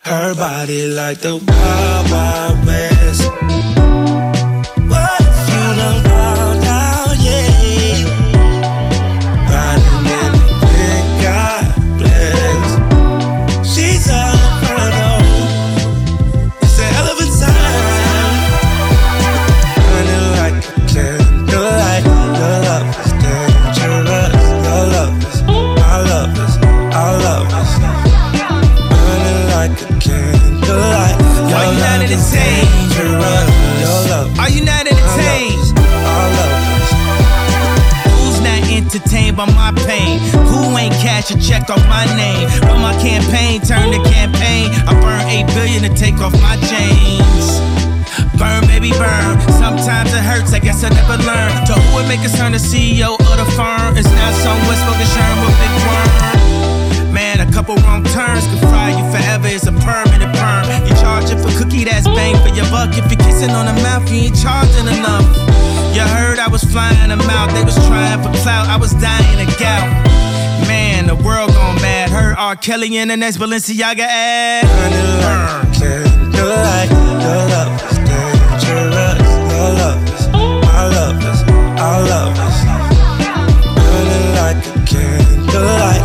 Her body like the Wild Wild West. What you done found out, yeah. Riding in the big God bless. She's a inferno. It's a hell of a time. Burning like a candlelight. Your love is dangerous. Your love is, our love is, our love is. Burning like a candlelight. Are you not entertained? Are you not entertained? Who's not entertained by my pain? Who ain't cash a check off my name? When my campaign turned to campaign, I burned $8 billion to take off my chains. Burn, baby, burn. Sometimes it hurts, I guess I never learned. To who would make us turn the CEO of the firm? It's now some West Focus Sherm with Big Worm. Man, a couple wrong turns could fry you forever. It's a permanent perm. You charging for cookie, that's bang for your buck. If you're kissing on the mouth, you ain't charging enough. You heard I was flying them out. They was trying for clout, I was dying of gout. Man, the world gone mad. Heard R. Kelly in the next Balenciaga ad. Burning like a candlelight. Your love is dangerous. Your love is, our love is, our love is. Burning like a candlelight.